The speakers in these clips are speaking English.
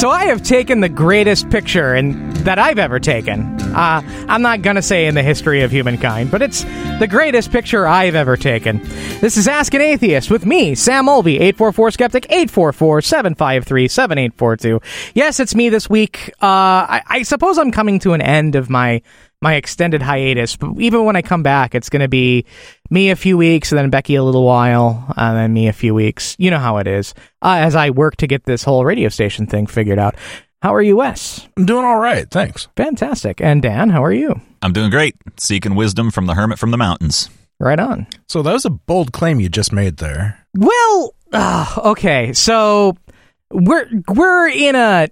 So I have taken the greatest picture that I've ever taken. I'm not going to say in the history of humankind, but it's the greatest picture I've ever taken. This is Ask an Atheist with me, Sam Mulvey, 844-SKEPTIC, 844-753-7842. Yes, it's me this week. I suppose I'm coming to an end of my extended hiatus, but even when I come back, it's going to be me a few weeks, and then Becky a little while, and then me a few weeks. You know how it is, as I work to get this whole radio station thing figured out. How are you, Wes? I'm doing all right, thanks. Fantastic. And Dan, how are you? I'm doing great. Seeking wisdom from the hermit from the mountains. Right on. So that was a bold claim you just made there. Well, okay, so we're in a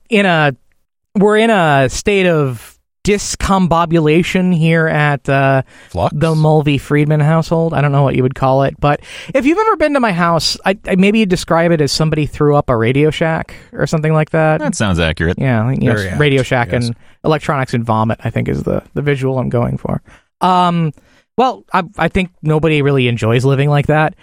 state of discombobulation here at the Mulvey-Friedman household. I don't know what you would call it, but if you've ever been to my house, I maybe you'd describe it as somebody threw up a Radio Shack or something like that. That sounds accurate. Yeah, Radio Shack and electronics and vomit, I think, is the visual I'm going for. Well, I think nobody really enjoys living like that,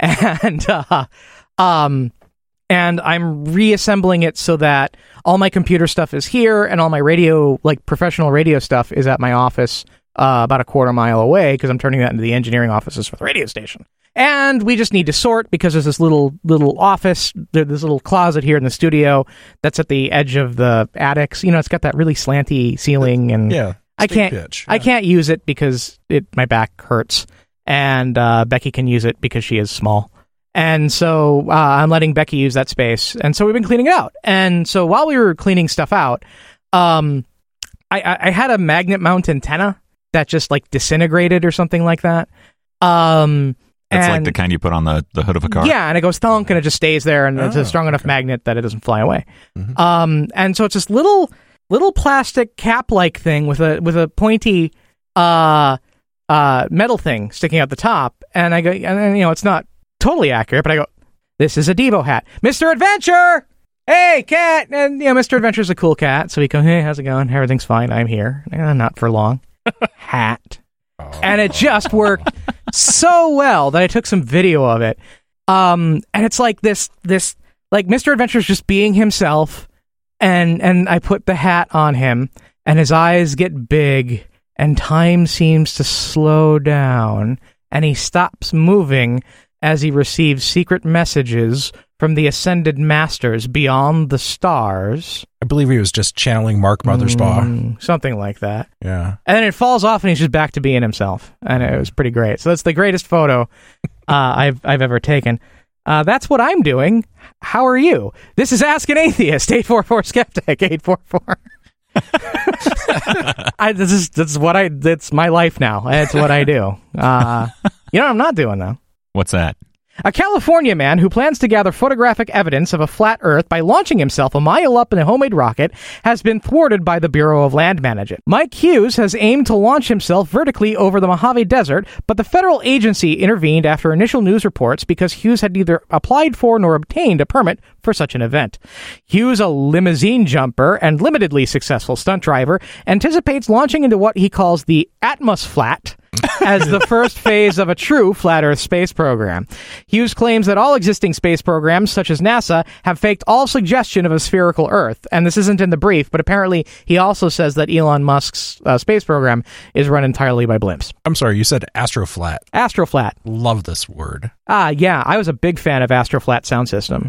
and I'm reassembling it so that all my computer stuff is here and all my radio, like professional radio stuff, is at my office about a quarter mile away, because I'm turning that into the engineering offices for the radio station. And we just need to sort, because there's this little office, there's this little closet here in the studio that's at the edge of the attics. You know, it's got that really slanty ceiling, and I can't use it because my back hurts, and Becky can use it because she is small. And so I'm letting Becky use that space. And so we've been cleaning it out. And so while we were cleaning stuff out, I had a magnet mount antenna that just like disintegrated or something like that. That's like the kind you put on the hood of a car? Yeah, and it goes thunk and it just stays there, and it's a strong enough magnet that it doesn't fly away. Mm-hmm. And so it's this little plastic cap-like thing with a pointy metal thing sticking out the top. And I go, and it's not totally accurate, but I go, this is a Devo hat. Mr. Adventure! Hey, cat! And, Mr. Adventure's a cool cat, so we go, hey, how's it going? Everything's fine. I'm here. Not for long. Hat. And it just worked so well that I took some video of it. And it's like this, like Mr. Adventure's just being himself, and I put the hat on him, and his eyes get big, and time seems to slow down, and he stops moving as he receives secret messages from the ascended masters beyond the stars. I believe he was just channeling Mark Mothersbaugh. Something like that. Yeah. And then it falls off and he's just back to being himself. And it was pretty great. So that's the greatest photo I've ever taken. That's what I'm doing. How are you? This is Ask an Atheist, 844-SKEPTIC, 844. It's my life now. It's what I do. What I'm not doing, though? What's that? A California man who plans to gather photographic evidence of a flat Earth by launching himself a mile up in a homemade rocket has been thwarted by the Bureau of Land Management. Mike Hughes has aimed to launch himself vertically over the Mojave Desert, but the federal agency intervened after initial news reports because Hughes had neither applied for nor obtained a permit for such an event. Hughes, a limousine jumper and limitedly successful stunt driver, anticipates launching into what he calls the Atmosflat as the first phase of a true flat Earth space program. Hughes claims that all existing space programs, such as NASA, have faked all suggestion of a spherical Earth. And this isn't in the brief, but apparently he also says that Elon Musk's space program is run entirely by blimps. I'm sorry, you said Astroflat. Astroflat. Love this word. Yeah, I was a big fan of Astroflat sound system.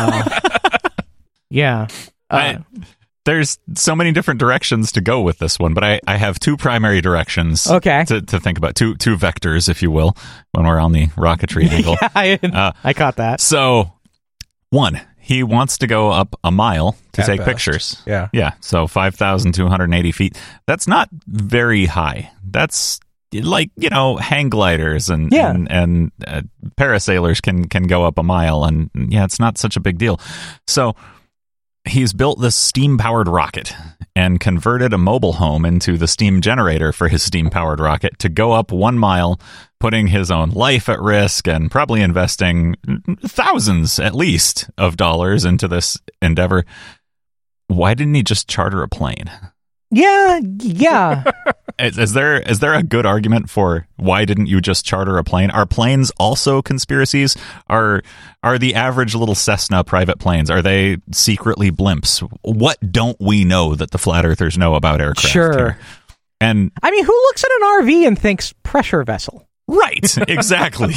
Yeah. There's so many different directions to go with this one, but I have two primary directions to think about, two vectors, if you will, when we're on the rocketry angle. Yeah, I caught that. So, one, he wants to go up a mile to take pictures. Yeah. Yeah, so 5,280 feet. That's not very high. That's like, hang gliders and parasailers can go up a mile, and it's not such a big deal. So he's built this steam-powered rocket and converted a mobile home into the steam generator for his steam-powered rocket to go up 1 mile, putting his own life at risk and probably investing thousands, at least, of dollars into this endeavor. Why didn't he just charter a plane? Yeah. Is there a good argument for why didn't you just charter a plane? Are planes also conspiracies? Are the average little Cessna private planes, are they secretly blimps? What don't we know that the flat earthers know about aircraft? Sure. Here? And I mean, who looks at an RV and thinks pressure vessel? right, exactly.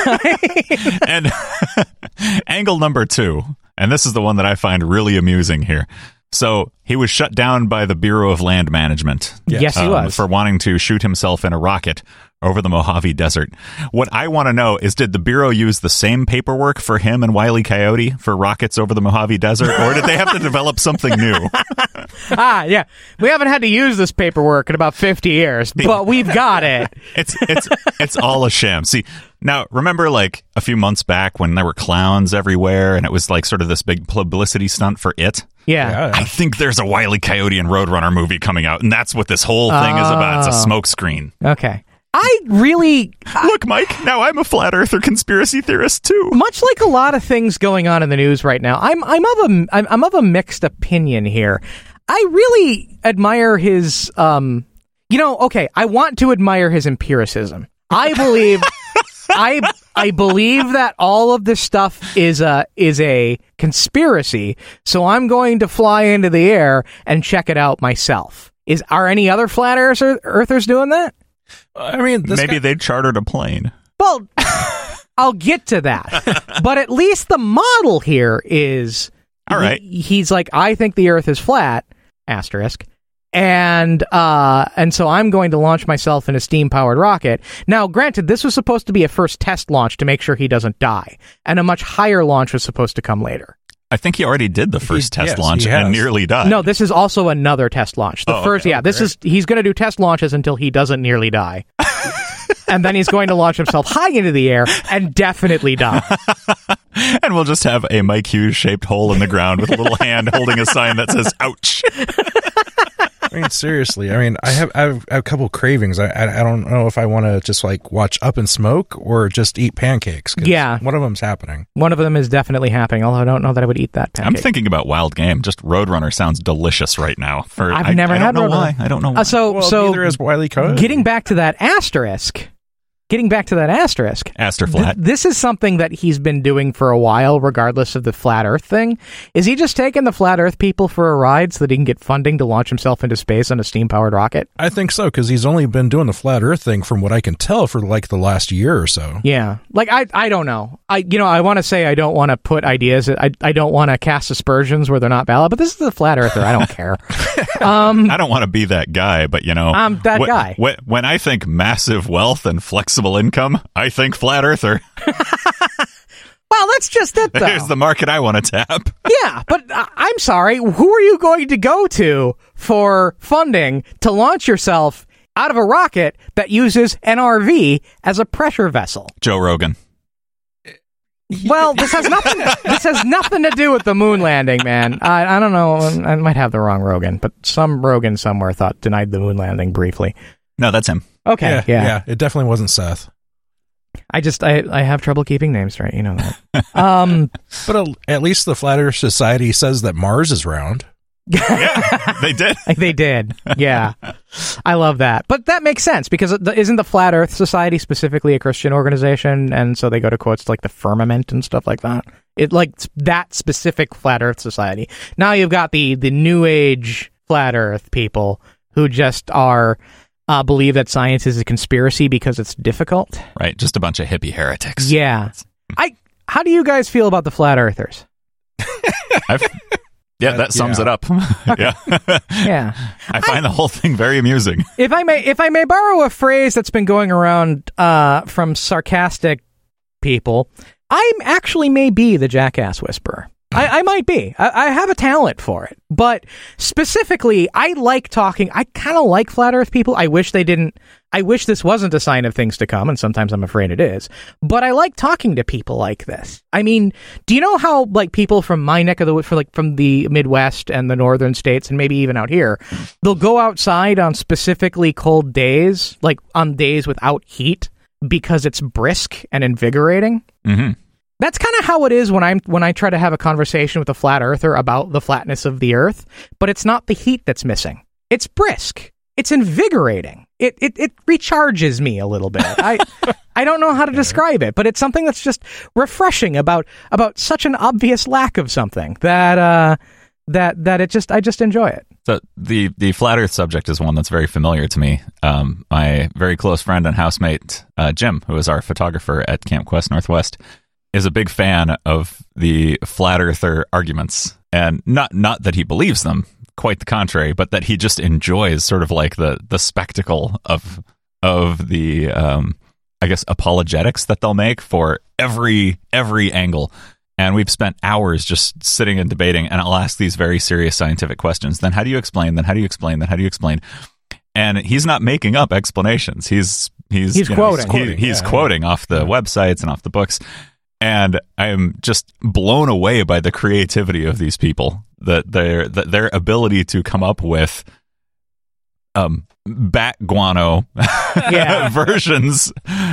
And angle number 2, and this is the one that I find really amusing here. So he was shut down by the Bureau of Land Management. Yes, he was. For wanting to shoot himself in a rocket over the Mojave Desert. What I want to know is, did the Bureau use the same paperwork for him and Wile E. Coyote for rockets over the Mojave Desert, or did they have to develop something new? Yeah. We haven't had to use this paperwork in about 50 years, but we've got it. It's all a sham. See, now, remember like a few months back when there were clowns everywhere and it was like sort of this big publicity stunt for It? Yeah. I think there's a Wile E. Coyote and Roadrunner movie coming out, and that's what this whole thing is about. It's a smokescreen. Okay. I really... Look, Mike, now I'm a flat earther conspiracy theorist, too. Much like a lot of things going on in the news right now, I'm of a mixed opinion here. I really admire his... okay, I want to admire his empiricism. I believe... I believe that all of this stuff is a conspiracy, so I'm going to fly into the air and check it out myself. Are any other flat earthers doing that? I mean, maybe they chartered a plane. Well, I'll get to that. But at least the model here is... All right. He's like, I think the Earth is flat, asterisk. And so I'm going to launch myself in a steam-powered rocket. Now, granted, this was supposed to be a first test launch to make sure he doesn't die. And a much higher launch was supposed to come later. I think he already did the first test launch and nearly died. No, this is also another test launch. He's going to do test launches until he doesn't nearly die. And then he's going to launch himself high into the air and definitely die. And we'll just have a Mike Hughes-shaped hole in the ground with a little hand holding a sign that says, ouch. I mean, seriously. I mean, I have a couple cravings. I don't know if I want to just like watch Up in Smoke or just eat pancakes. Yeah. One of them's happening. One of them is definitely happening, although I don't know that I would eat that pancake. I'm thinking about Wild Game. Just Roadrunner sounds delicious right now. I've never had Roadrunner. I don't know why. So neither is Wile E. Coyote. Getting back to that asterisk, Asterflat. This is something that he's been doing for a while, regardless of the flat Earth thing. Is he just taking the flat Earth people for a ride so that he can get funding to launch himself into space on a steam-powered rocket? I think so, because he's only been doing the flat Earth thing, from what I can tell, for like the last year or so. Yeah, like I don't know. I want to say I don't want to put ideas. I don't want to cast aspersions where they're not valid. But this is the flat Earther. I don't care. I don't want to be that guy, but I'm that guy. When I think massive wealth and flexible income, I think flat earther. Well, that's just it, though. Here's the market I want to tap. Yeah, but I'm sorry. Who are you going to go to for funding to launch yourself out of a rocket that uses an RV as a pressure vessel? Joe Rogan. Well, this has nothing to do with the moon landing, man. I don't know. I might have the wrong Rogan, but some Rogan somewhere denied the moon landing briefly. No, that's him. Okay, yeah. It definitely wasn't Seth. I have trouble keeping names straight. You know that. But at least the Flat Earth Society says that Mars is round. Yeah, they did. They did. Yeah. I love that. But that makes sense, because isn't the Flat Earth Society specifically a Christian organization? And so they go to quotes like the firmament and stuff like that. It like that specific Flat Earth Society. Now you've got the New Age Flat Earth people who just are believe that science is a conspiracy because it's difficult. Right. Just a bunch of hippie heretics. Yeah. How do you guys feel about the Flat Earthers? Yeah, that sums it up. Yeah. Yeah. I find the whole thing very amusing. If I may borrow a phrase that's been going around from sarcastic people, I actually may be the jackass whisperer. I might be. I have a talent for it. But specifically, I like talking. I kind of like flat earth people. I wish this wasn't a sign of things to come, and sometimes I'm afraid it is. But I like talking to people like this. I mean, do you know how like people from my neck of the woods, from the Midwest and the northern states, and maybe even out here, they'll go outside on specifically cold days, like on days without heat, because it's brisk and invigorating? Mm-hmm. That's kind of how it is when I try to have a conversation with a flat earther about the flatness of the earth, but it's not the heat that's missing. It's brisk. It's invigorating. it recharges me a little bit. I don't know how to describe it, but it's something that's just refreshing about such an obvious lack of something that I just enjoy it. So the flat Earth subject is one that's very familiar to me. My very close friend and housemate Jim, who is our photographer at Camp Quest Northwest, is a big fan of the flat earther arguments, and not that he believes them, quite the contrary, but that he just enjoys sort of like the spectacle of the I guess apologetics that they'll make for every angle. And we've spent hours just sitting and debating, and I'll ask these very serious scientific questions. Then how do you explain? Then how do you explain? Then how do you explain? And he's not making up explanations. He's quoting. He's quoting off the websites and off the books. And I'm just blown away by the creativity of these people, that their ability to come up with bat guano versions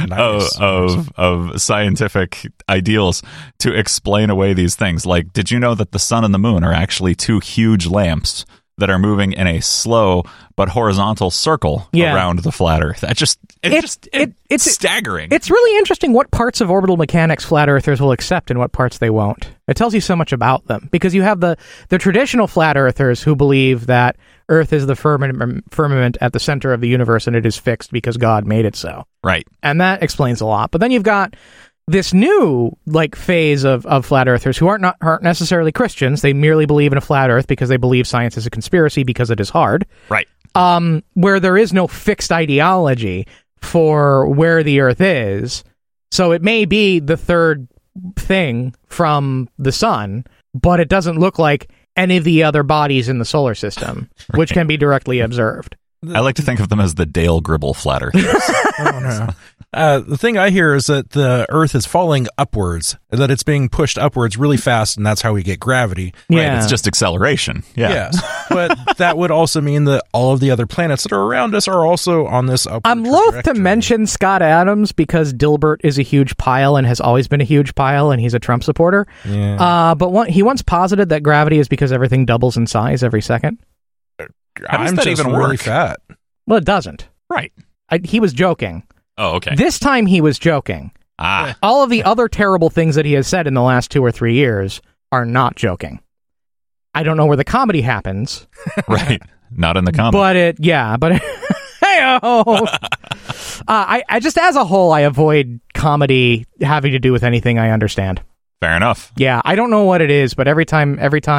of scientific ideals to explain away these things. Like, did you know that the sun and the moon are actually two huge lamps that are moving in a slow but horizontal circle around the flat Earth? It's staggering. It's really interesting what parts of orbital mechanics flat earthers will accept and what parts they won't. It tells you so much about them, because you have the traditional flat earthers who believe that Earth is the firmament at the center of the universe and it is fixed because God made it so. Right. And that explains a lot. But then you've got this new phase of flat earthers who aren't necessarily Christians. They merely believe in a flat Earth because they believe science is a conspiracy because it is hard. Right. Where there is no fixed ideology for where the Earth is. So it may be the third thing from the sun, but it doesn't look like any of the other bodies in the solar system, which can be directly observed. I like to think of them as the Dale Gribble flat earthers. Oh, no. The thing I hear is that the Earth is falling upwards, that it's being pushed upwards really fast, and that's how we get gravity. Yeah. Right, it's just acceleration. Yeah. Yes, but that would also mean that all of the other planets that are around us are also on this upward I'm loath to trajectory. mention Scott Adams because Dilbert is a huge pile and has always been a huge pile, and he's a Trump supporter. Yeah. But he once posited that gravity is because everything doubles in size every second. How does I'm that just even really work? fat. Well, it doesn't. Right. He was joking. Oh, okay. This time he was joking. All of the other terrible things that he has said in the last 2 or 3 years are not joking. I don't know where the comedy happens. Right. Not in the comic. But hey-oh! I just, as a whole, I avoid comedy having to do with anything I understand. Fair enough. Yeah, I don't know what it is, but every time,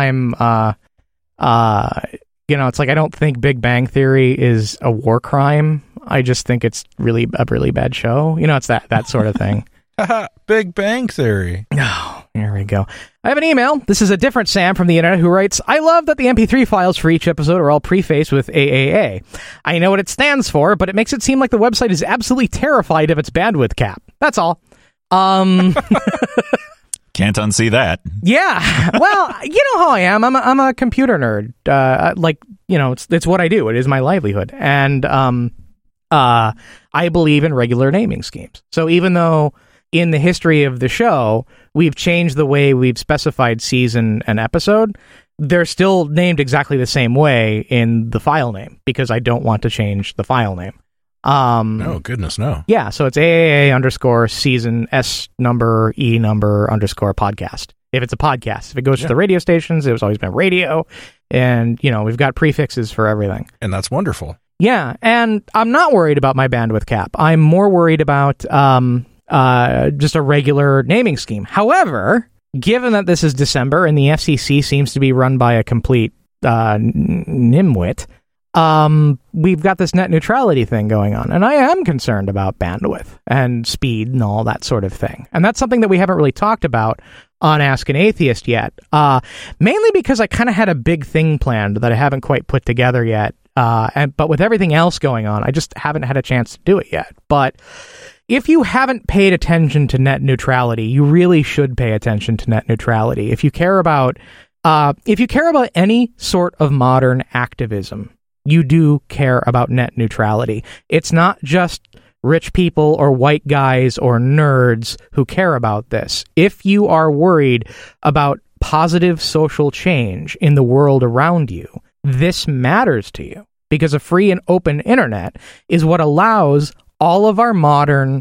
it's like I don't think Big Bang Theory is a war crime. I just think it's a really bad show. It's that sort of thing. Big Bang Theory. Oh, here we go. I have an email. This is a different Sam from the internet who writes, I love that the MP3 files for each episode are all prefaced with AAA. I know what it stands for, but it makes it seem like the website is absolutely terrified of its bandwidth cap. That's all. Can't unsee that. Yeah. Well, you know how I am. I'm a computer nerd. It's what I do. It is my livelihood. And I believe in regular naming schemes. So even though in the history of the show, we've changed the way we've specified season and episode, they're still named exactly the same way in the file name because I don't want to change the file name. Oh, goodness, no. Yeah, so it's AAA_season S number E number _ podcast. If it's a podcast. If it goes to the radio stations, it was always been radio. And, we've got prefixes for everything. And that's wonderful. Yeah, and I'm not worried about my bandwidth cap. I'm more worried about just a regular naming scheme. However, given that this is December and the FCC seems to be run by a complete nimwit, we've got this net neutrality thing going on, and I am concerned about bandwidth and speed and all that sort of thing. And that's something that we haven't really talked about on Ask an Atheist yet, mainly because I kind of had a big thing planned that I haven't quite put together yet. But with everything else going on, I just haven't had a chance to do it yet. But if you haven't paid attention to net neutrality, you really should pay attention to net neutrality. If you care about any sort of modern activism, you do care about net neutrality. It's not just rich people or white guys or nerds who care about this. If you are worried about positive social change in the world around you, this matters to you because a free and open internet is what allows all of our modern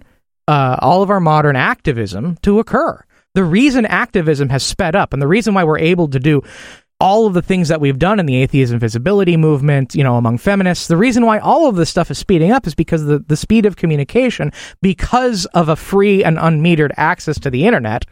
activism to occur. The reason activism has sped up, and the reason why we're able to do all of the things that we've done in the atheism visibility movement, among feminists, the reason why all of this stuff is speeding up is because of the speed of communication, because of a free and unmetered access to the internet.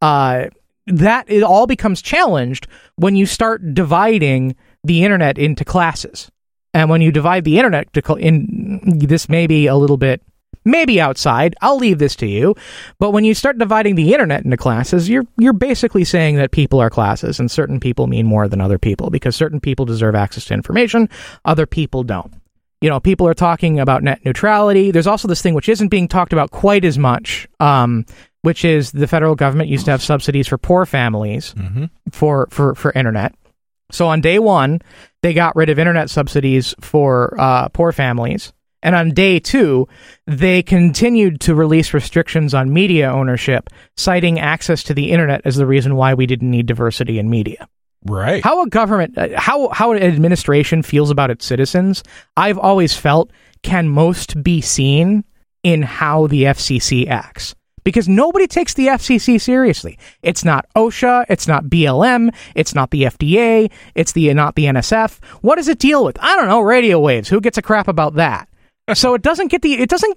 That it all becomes challenged when you start dividing the internet into classes. And when you divide the internet this may be a little bit maybe outside, I'll leave this to you, but when you start dividing the internet into classes, you're basically saying that people are classes, and certain people mean more than other people, because certain people deserve access to information, other people don't. People are talking about net neutrality. There's also this thing which isn't being talked about quite as much, which is the federal government used to have subsidies for poor families for internet. So on day one, they got rid of internet subsidies for poor families. And on day two, they continued to release restrictions on media ownership, citing access to the internet as the reason why we didn't need diversity in media. Right. How a government, how an administration feels about its citizens, I've always felt can most be seen in how the FCC acts. Because nobody takes the FCC seriously. It's not OSHA, it's not BLM, it's not the FDA, it's not the NSF. What does it deal with? I don't know, radio waves. Who gets a crap about that? So it doesn't get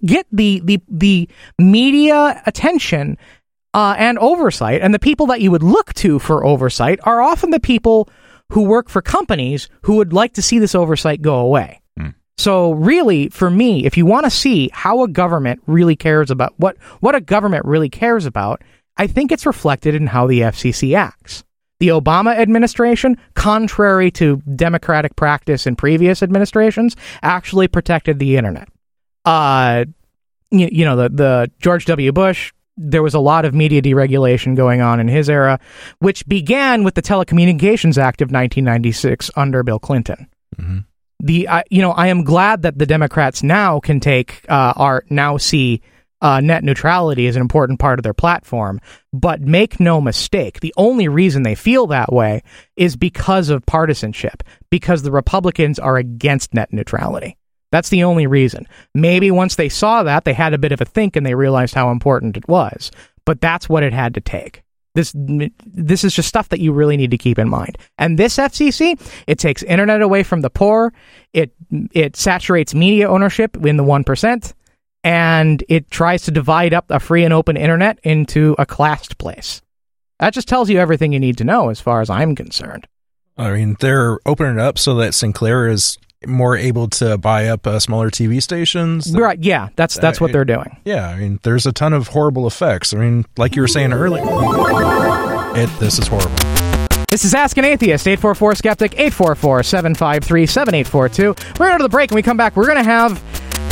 the media attention and oversight, and the people that you would look to for oversight are often the people who work for companies who would like to see this oversight go away. So really, for me, if you want to see how a government really cares about what a government really cares about, I think it's reflected in how the FCC acts. The Obama administration, contrary to Democratic practice in previous administrations, actually protected the internet. The George W. Bush, there was a lot of media deregulation going on in his era, which began with the Telecommunications Act of 1996 under Bill Clinton. Mm-hmm. I am glad that the Democrats now can see net neutrality is an important part of their platform, but make no mistake, the only reason they feel that way is because of partisanship, because the Republicans are against net neutrality. That's the only reason. Maybe once they saw that, they had a bit of a think and they realized how important it was, but that's what it had to take. This is just stuff that you really need to keep in mind. And this FCC, it takes internet away from the poor, it saturates media ownership in the 1%, and it tries to divide up a free and open internet into a classed place. That just tells you everything you need to know as far as I'm concerned. I mean, they're opening it up so that Sinclair is more able to buy up smaller TV stations. Right, yeah, that's what they're doing. Yeah, I mean, there's a ton of horrible effects. I mean, like you were saying earlier, this is horrible. This is Ask an Atheist, 844-SKEPTIC, 844-753-7842. We're going to go to the break. When we come back, we're going to have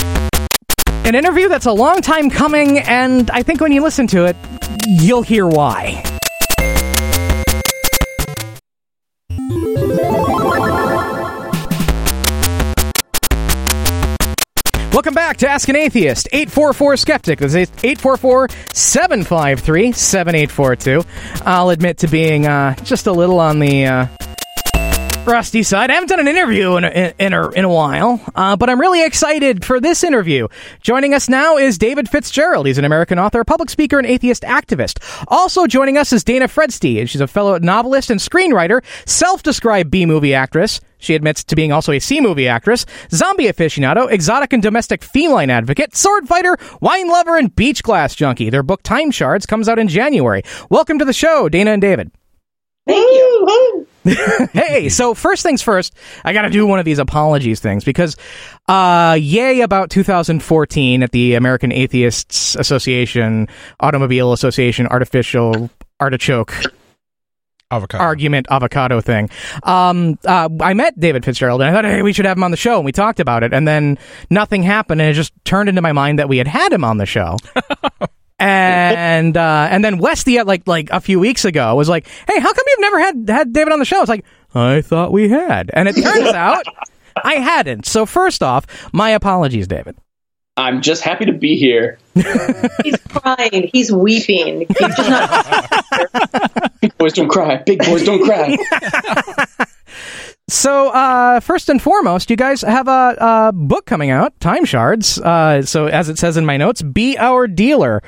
an interview that's a long time coming, and I think when you listen to it, you'll hear why. Welcome back to Ask an Atheist, 844-SKEPTIC. This is 844-753-7842. I'll admit to being just a little on the rusty side. I haven't done an interview in a while, but I'm really excited for this interview. Joining us now is David Fitzgerald. He's an American author, public speaker, and atheist activist. Also joining us is Dana Fredsty, and she's a fellow novelist and screenwriter, self-described B-movie actress. She admits to being also a C-movie actress, zombie aficionado, exotic and domestic feline advocate, sword fighter, wine lover, and beach glass junkie. Their book, Time Shards, comes out in January. Welcome to the show, Dana and David. Thank you. Hey, so first things first, I got to do one of these apologies things because, yay about 2014 at the American Atheists Association, Automobile Association, Artificial Artichoke Avocado thing. I met David Fitzgerald and I thought, hey, we should have him on the show, and we talked about it, and then nothing happened, and it just turned into my mind that we had him on the show. And then Westy, like a few weeks ago, was like, "Hey, how come you've never had David on the show?" It's like, I thought we had, and it turns out I hadn't. So first off, my apologies, David. I'm just happy to be here. He's crying. He's weeping. He's just not. Big boys don't cry. Big boys don't cry. So, first and foremost, you guys have a book coming out, Time Shards. So, as it says in my notes, Be Our Dealer.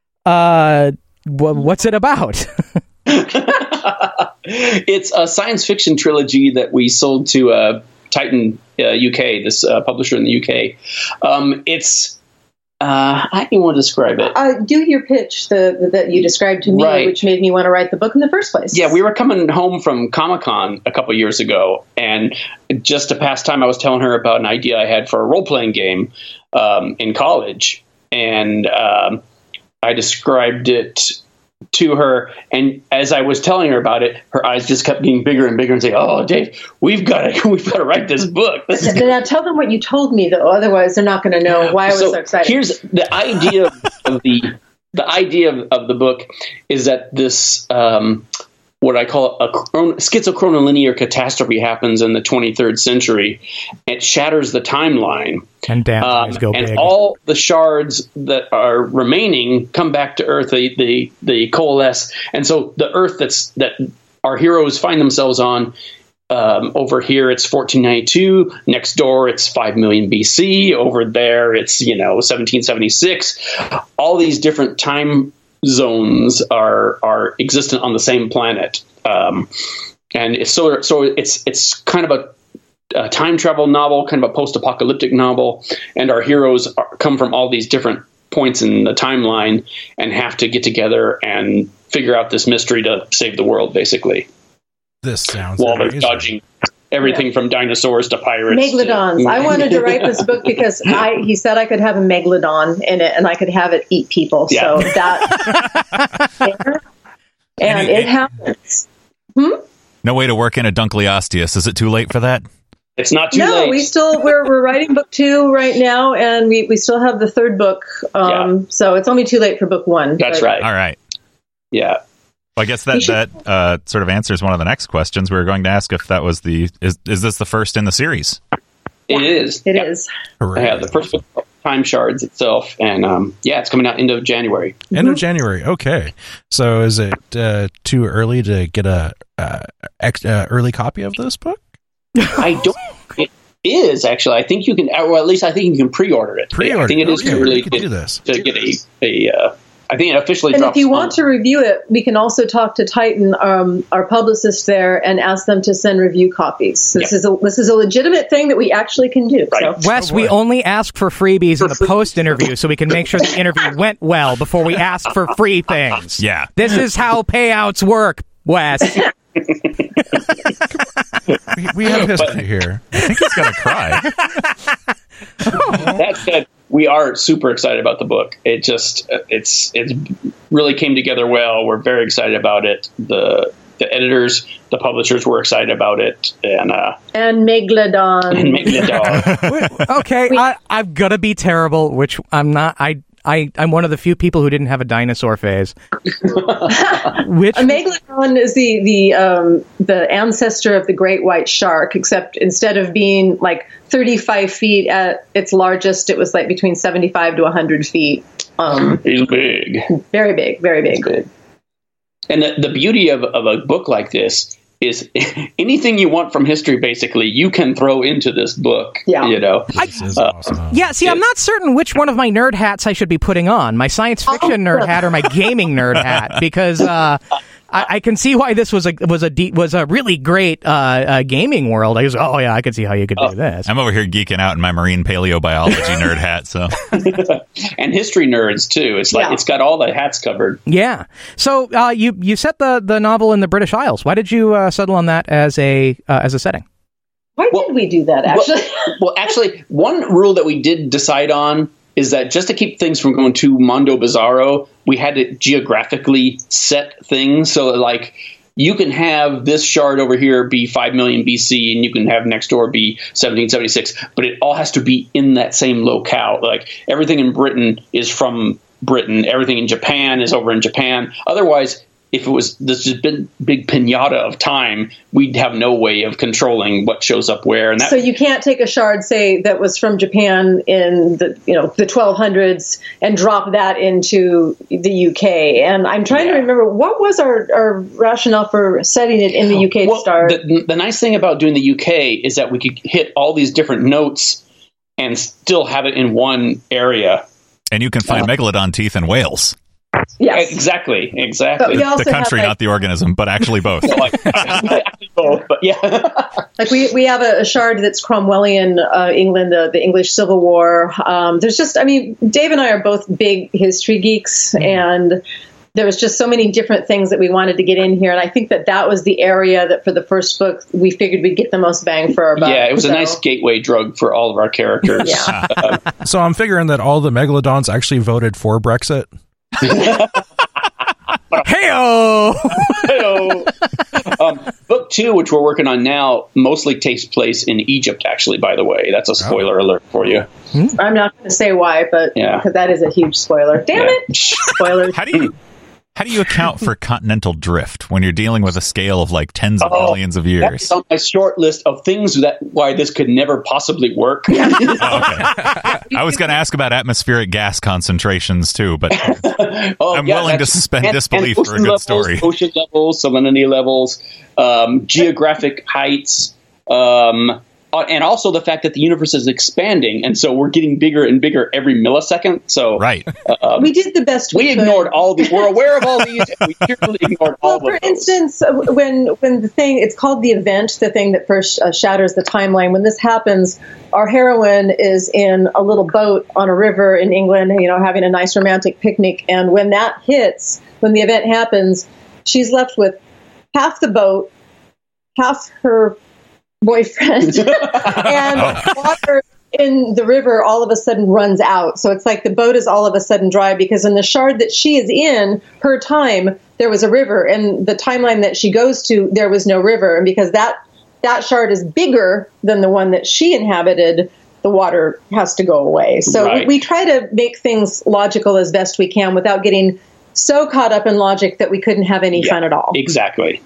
What's it about? It's a science fiction trilogy that we sold to Titan UK, this publisher in the UK. I don't want to describe it. Do your pitch that you described to me, Right. which made me want to write the book in the first place. Yeah, we were coming home from Comic-Con a couple years ago, and just to pass time, I was telling her about an idea I had for a role-playing game in college, and I described it to her, and as I was telling her about it, her eyes just kept getting bigger and bigger, and saying, "Oh, Dave, we've got to write this book." Now tell them what you told me, though. Otherwise, they're not going to know why I was so excited. Here's the idea of the idea of the book is that this what I call a schizochronolinear catastrophe happens in the 23rd century. It shatters the timeline. And damn, eyes go and big. all the shards that are remaining come back to Earth. They coalesce, and so the Earth that our heroes find themselves on. Over here, it's 1492. Next door, it's 5 million BC. Over there, it's 1776. All these different time zones are existent on the same planet, and it's kind of a time travel novel, kind of a post-apocalyptic novel, and our heroes come from all these different points in the timeline and have to get together and figure out this mystery to save the world, basically. This sounds While they're amazing. dodging everything from dinosaurs to pirates. Megalodons. I wanted to write this book because he said I could have a megalodon in it and I could have it eat people. Yeah. So that and it happens. No way to work in a Dunkleosteus. Is it too late for that? It's not too No, late. we're writing book 2 right now, and we still have the third book. So it's only too late for book 1. That's right. All right. Yeah. Well, I guess that sort of answers one of the next questions. We were going to ask if that was is this the first in the series? It is. It Yeah. is. Hooray. Yeah, the first book, Time Shards itself, and it's coming out end of January. End of January. Okay. So is it too early to get a early copy of this book? I don't. It is actually. I think you can, or at least I think you can pre-order it. Pre-order. I think it is Okay, too early we can do this. to get a. I think it officially And drops. if you want to review it, we can also talk to Titan, our publicist there, and ask them to send review copies. This is a legitimate thing that we actually can do. Right. So. Wes, we only ask for freebies in the post-interview so we can make sure the interview went well before we ask for free things. Yeah. This is how payouts work, Wes. We have history here. I think he's going to cry. That said, we are super excited about the book. It just it's really came together well. We're very excited about it. The editors, the publishers were excited about it, and Megalodon. making it dog. Okay, I'm gonna be terrible, which I'm not. I'm one of the few people who didn't have a dinosaur phase. Which A megalodon is the ancestor of the great white shark, except instead of being like 35 feet at its largest, it was like between 75 to 100 feet. He's big. Very big, very big. Good. And the beauty of a book like this is anything you want from history, basically, you can throw into this book. Yeah. This is awesome. Yeah, see, I'm not certain which one of my nerd hats I should be putting on, my science fiction nerd hat or my gaming nerd hat, because I can see why this was a really great gaming world. I was, I could see how you could do this. I'm over here geeking out in my marine paleobiology nerd hat. So And history nerds too. It's like it's got all the hats covered. Yeah. So you set the novel in the British Isles. Why did you settle on that as a setting? Why did we do that, actually? Well, actually, one rule that we did decide on is that just to keep things from going too Mondo Bizarro, we had to geographically set things. So, like, you can have this shard over here be 5 million BC, and you can have next door be 1776, but it all has to be in that same locale. Like, everything in Britain is from Britain. Everything in Japan is over in Japan. Otherwise, if it was this big pinata of time, we'd have no way of controlling what shows up where. And that, so you can't take a shard, say, that was from Japan in the 1200s and drop that into the UK. And I'm trying to remember, what was our rationale for setting it in the UK to start? The nice thing about doing the UK is that we could hit all these different notes and still have it in one area. And you can find megalodon teeth in Wales. Yes, exactly. The country, not the organism, but actually both. Actually both, but yeah. Like we have a shard that's Cromwellian England, the English Civil War. There's just, Dave and I are both big history geeks, and there was just so many different things that we wanted to get in here. And I think that was the area that for the first book, we figured we'd get the most bang for our buck. Yeah, it was a nice gateway drug for all of our characters. Yeah. So I'm figuring that all the megalodons actually voted for Brexit. Hey-o! Book 2, which we're working on now, mostly takes place in Egypt, actually, by the way. That's a spoiler alert for you. I'm not going to say why, but because that is a huge spoiler. Damn it! Spoilers. How do you account for continental drift when you're dealing with a scale of like tens of millions of years? That's on my short list of things why this could never possibly work. Okay. I was going to ask about atmospheric gas concentrations too, but I'm willing to suspend disbelief for a good story. Ocean levels, salinity levels, geographic heights, and also the fact that the universe is expanding, and so we're getting bigger and bigger every millisecond. So right, we did the best we could. Ignored all these. We're aware of all these, and we purely ignored all of those. For instance, when the thing, it's called the event, the thing that first shatters the timeline. When this happens, our heroine is in a little boat on a river in England, having a nice romantic picnic. And when that hits, when the event happens, she's left with half the boat, half her boyfriend, and water in the river all of a sudden runs out. So it's like the boat is all of a sudden dry, because in the shard that she is in, her time, there was a river, and the timeline that she goes to, there was no river. And because that shard is bigger than the one that she inhabited, the water has to go away. So we try to make things logical as best we can without getting so caught up in logic that we couldn't have any fun at all. Exactly.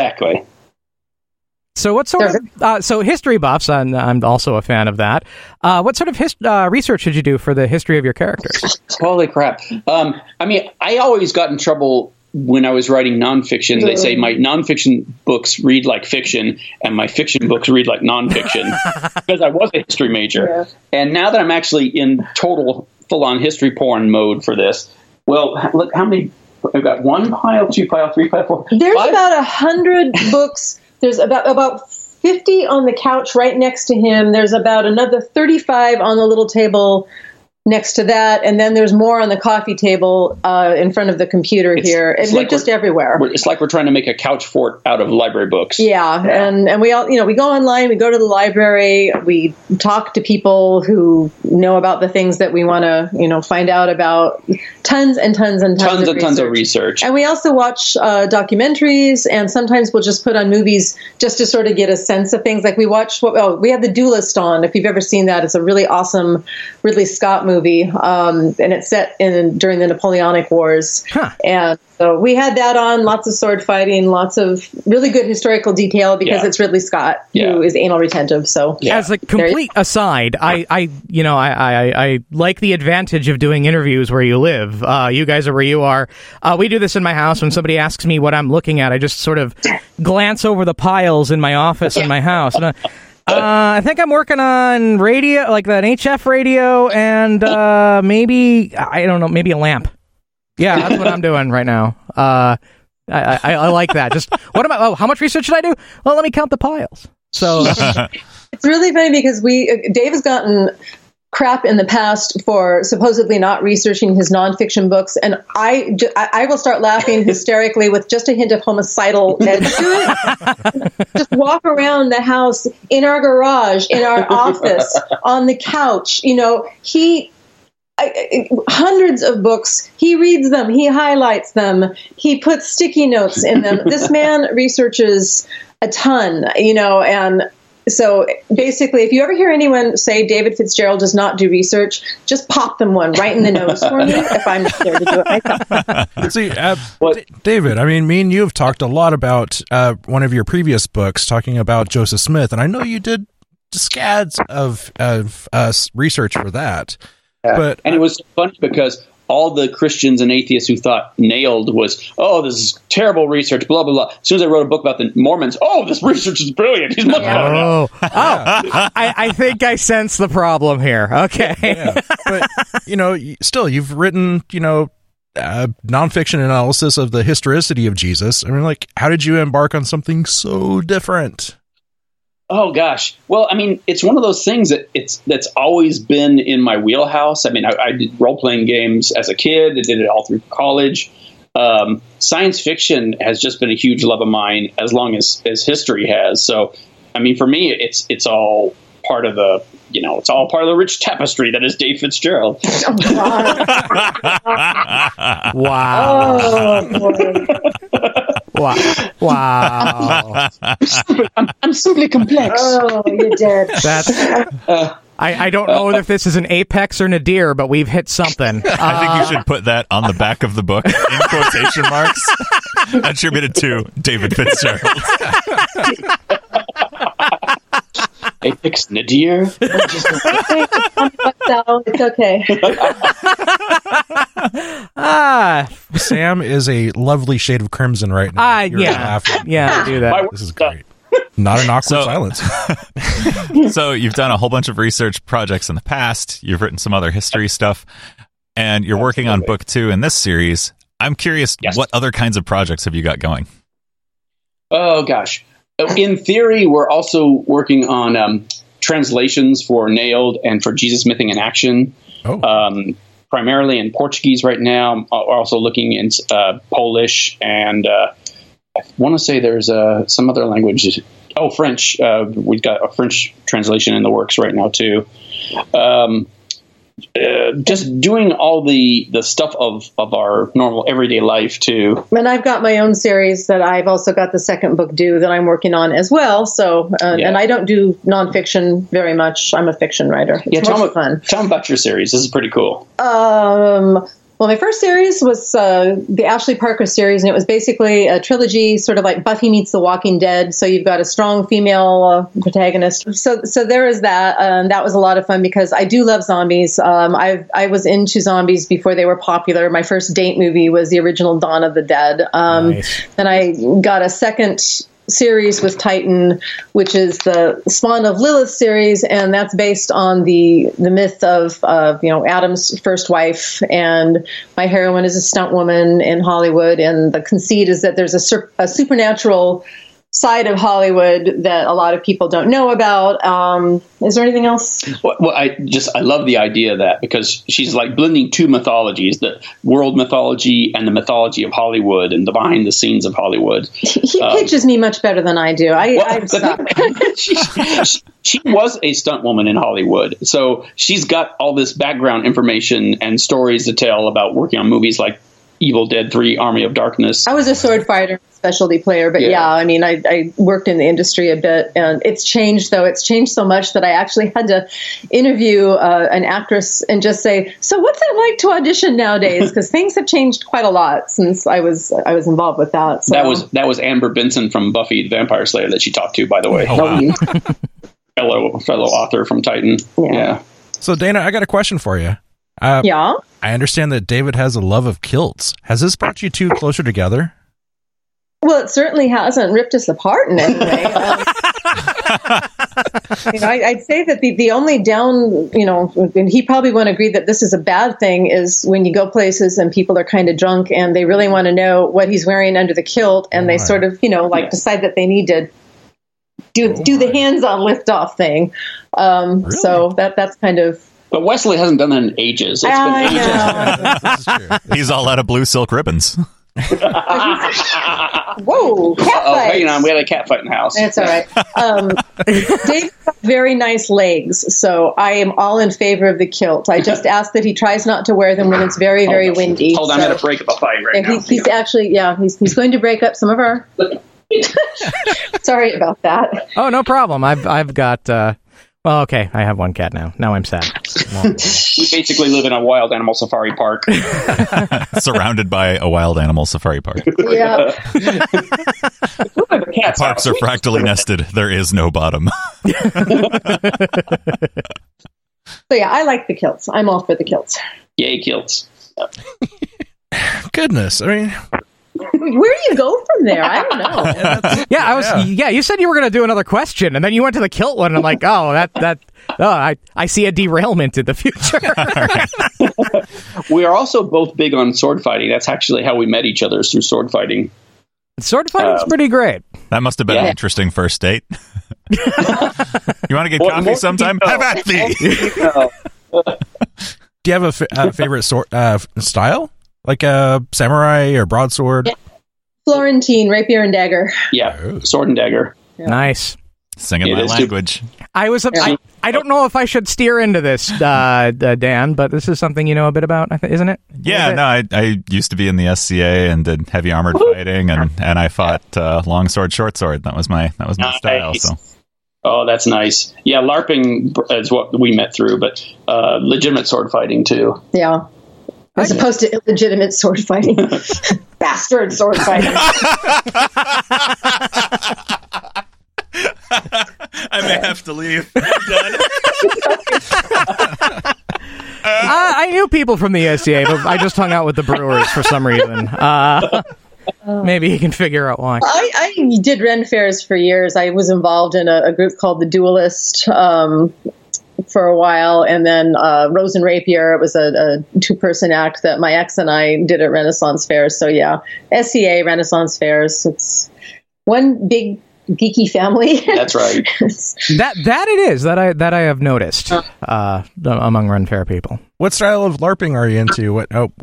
So what sort of so history buffs? I'm also a fan of that. What sort of research did you do for the history of your characters? Holy crap! I always got in trouble when I was writing nonfiction. They say my nonfiction books read like fiction, and my fiction books read like nonfiction, because I was a history major. Yeah. And now that I'm actually in total full-on history porn mode for this, well, look how many. I've got 1 pile, 2 pile, 3 pile, 4. There's 5? about 100 books. There's about 50 on the couch right next to him. There's about another 35 on the little table next to that, and then there's more on the coffee table in front of the computer here. And like just everywhere. It's like we're trying to make a couch fort out of library books. Yeah. And we all, we go online, we go to the library, we talk to people who know about the things that we want to, find out about. Tons and tons and tons of research. And we also watch documentaries, and sometimes we'll just put on movies just to sort of get a sense of things. Like we watched, we have The Duelist on. If you've ever seen that, it's a really awesome Ridley Scott movie, and it's set during the Napoleonic Wars. Huh. And so we had that on, lots of sword fighting, lots of really good historical detail, because it's Ridley Scott, who is anal retentive. So as a complete aside, I like the advantage of doing interviews where you live. You guys are where you are. We do this in my house. When somebody asks me what I'm looking at, I just sort of glance over the piles in my office in my house. And I think I'm working on radio, like an HF radio, and maybe a lamp. Yeah, that's what I'm doing right now. I like that. Just how much research should I do? Well, let me count the piles. So it's really funny because Dave has gotten crap in the past for supposedly not researching his nonfiction books, and I will start laughing hysterically with just a hint of homicidal edge to it. Just walk around the house, in our garage, in our office, on the couch. Hundreds of books. He reads them. He highlights them. He puts sticky notes in them. This man researches a ton, and So basically, if you ever hear anyone say David Fitzgerald does not do research, just pop them one right in the nose for me if I'm not there to do it myself. See, David, I mean, me and you have talked a lot about one of your previous books talking about Joseph Smith, and I know you did scads of research for that. But and it was funny because all the Christians and atheists who thought Nailed was, oh, this is terrible research, blah, blah, blah. As soon as I wrote a book about the Mormons, oh, this research is brilliant. He's much better now. I think I sense the problem here. Okay. Yeah. But, still, you've written, nonfiction analysis of the historicity of Jesus. I mean, like, how did you embark on something so different? Oh gosh. Well, I mean, it's one of those things that's always been in my wheelhouse. I mean, I did role-playing games as a kid. I did it all through college. Science fiction has just been a huge love of mine as long as history has. So, I mean, for me, it's all part of the, it's all part of the rich tapestry that is Dave Fitzgerald. Wow. Oh, boy. Wow. I'm simply complex. Oh, you did. That's. I don't know if this is an apex or nadir, but we've hit something. I think you should put that on the back of the book in quotation marks, attributed to David Fitzgerald. Apex nadir. It's okay. Sam is a lovely shade of crimson right now. You're laughing. Yeah, do that. This is great. Not an awkward silence. So you've done a whole bunch of research projects in the past. You've written some other history stuff, and you're working on book 2 in this series. I'm curious, what other kinds of projects have you got going? Oh, gosh. In theory, we're also working on translations for Nailed and for Jesus Mything in Action. Primarily in Portuguese right now. We're also looking in Polish, and I want to say there's some other languages. Oh, French. We've got a French translation in the works right now, too. Just doing all the stuff of our normal everyday life, too. And I've got my own series that I've also got the second book due that I'm working on as well. So, and I don't do nonfiction very much. I'm a fiction writer. It's fun. Tell me about your series. This is pretty cool. Well, my first series was the Ashley Parker series, and it was basically a trilogy, sort of like Buffy meets The Walking Dead. So you've got a strong female protagonist. So there is that. That was a lot of fun because I do love zombies. I was into zombies before they were popular. My first date movie was the original Dawn of the Dead. Nice. Then I got a second series with Titan, which is the Spawn of Lilith series, and that's based on the myth of Adam's first wife, and my heroine is a stunt woman in Hollywood, and the conceit is that there's a supernatural side of Hollywood that a lot of people don't know about. Is there anything else? Well, I love the idea of that because she's like blending two mythologies, the world mythology and the mythology of Hollywood and the behind the scenes of Hollywood. He pitches me much better than I do. She was a stunt woman in Hollywood. So she's got all this background information and stories to tell about working on movies like Evil Dead 3, Army of Darkness. I was a sword fighter specialty player, but I mean, I worked in the industry a bit, and it's changed, though. It's changed so much that I actually had to interview an actress and just say, so what's it like to audition nowadays? Because things have changed quite a lot since I was involved with that. So. That was Amber Benson from Buffy the Vampire Slayer that she talked to, by the way. Oh, wow. fellow author from Titan. Yeah. So, Dana, I got a question for you. I understand that David has a love of kilts. Has this brought you two closer together? Well, it certainly hasn't ripped us apart in any way. I'd say that the only down, and he probably won't agree that this is a bad thing, is when you go places and people are kind of drunk and they really want to know what he's wearing under the kilt, and they sort of, decide that they need to do the hands-on lift-off thing. Really? So that's kind of. But Wesley hasn't done that in ages. It's been ages. This is true. He's all out of blue silk ribbons. Whoa! Cat fight. Hang on, we had a cat fight in the house. That's all right. Dave's got very nice legs, so I am all in favor of the kilt. I just ask that he tries not to wear them when it's very, very windy. Hold on, I'm going to break up a fight right now. He's actually, he's going to break up some of our Sorry about that. Oh, no problem. I've got. Well, okay. I have one cat now. Now I'm sad. We basically live in a wild animal safari park. Surrounded by a wild animal safari park. Yeah. Parks are fractally nested. There is no bottom. So yeah, I like the kilts. I'm all for the kilts. Yay, kilts. Goodness, I mean, Where do you go from there? I don't know. Yeah, you said you were going to do another question, and then you went to the kilt one, and I'm like, I see a derailment in the future. We are also both big on sword fighting. That's actually how we met each other, is through sword fighting. Sword fighting's pretty great. That must have been an interesting first date. You want to get coffee sometime? Have at thee. do you have a favorite sword style? Like a samurai or broadsword? Florentine, rapier and dagger. Yeah, sword and dagger. Yeah. Nice. Singing my language. I don't know if I should steer into this, Dan, but this is something you know a bit about, isn't it? Yeah, no, I used to be in the SCA and did heavy armored fighting, and I fought longsword, short sword. That was my style. So. Oh, that's nice. Yeah, LARPing is what we met through, but legitimate sword fighting too. Yeah. As opposed to illegitimate sword fighting. Bastard sword fighting. I may have to leave. I'm done. I knew people from the SCA, but I just hung out with the brewers for some reason. Maybe he can figure out why. I did Ren fairs for years. I was involved in a group called the Duelist for a while, and then Rose and Rapier. It was a two-person act that my ex and I did at Renaissance fairs. So yeah, SCA, Renaissance fairs. It's one big geeky family. That's right. that it is that I have noticed among Ren Fair people. What style of LARPing are you into?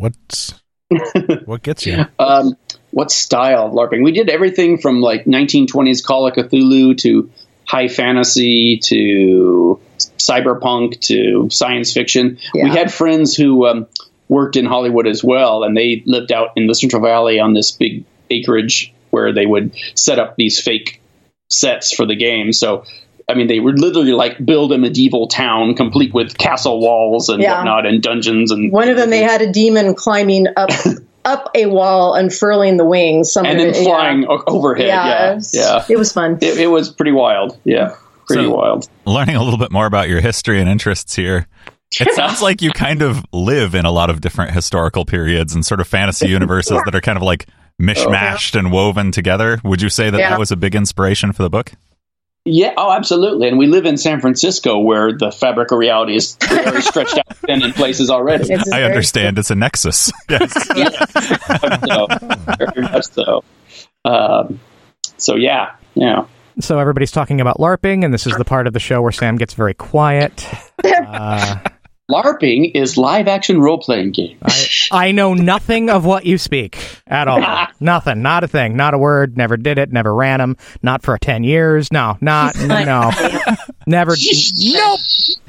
What gets you? What style of LARPing? We did everything from like 1920s Call of Cthulhu to high fantasy to cyberpunk to science fiction. Yeah. We had friends who worked in Hollywood as well, and they lived out in the Central Valley on this big acreage where they would set up these fake sets for the game. So, I mean, they would literally like build a medieval town complete with castle walls and whatnot and dungeons. And one of them, they had a demon climbing up a wall, unfurling the wings. And then flying overhead. It was fun. It was pretty wild. Yeah, pretty wild. Learning a little bit more about your history and interests here. It sounds like you kind of live in a lot of different historical periods and sort of fantasy universes that are kind of like mishmashed and woven together. Would you say that was a big inspiration for the book? Yeah, absolutely. And we live in San Francisco, where the fabric of reality is very stretched out thin in places already. I understand it's a nexus. Yes. Very much so. So yeah. So everybody's talking about LARPing, and this is the part of the show where Sam gets very quiet. LARPing is live-action role-playing game. I know nothing of what you speak at all. Nothing. Not a thing. Not a word. Never did it. Never ran them. Not for 10 years. No. Never. Nope.